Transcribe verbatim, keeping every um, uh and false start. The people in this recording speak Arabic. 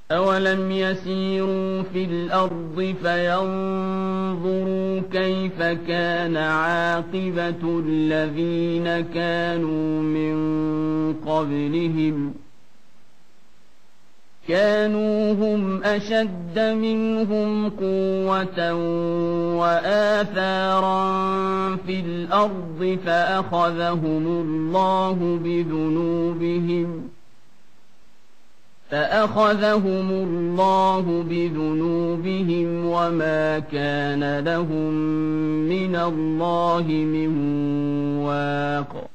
أَوَلَمْ يَسِيرُوا فِي الْأَرْضِ فَيَنظُرُوا كَيْفَ كَانَ عَاقِبَةُ الَّذِينَ كَانُوا مِن قَبْلِهِمْ ۚ كَانُوا هُمْ أَشَدَّ مِنْهُمْ قُوَّةً وَآثَارًا فِي الْأَرْضِ فَأَخَذَهُمُ اللَّهُ بِذُنُوبِهِمْ فَأَخَذَهُمُ اللَّهُ بِذُنُوبِهِمْ وَمَا كَانَ لَهُم مِّنَ اللَّهِ مِن وَاقٍ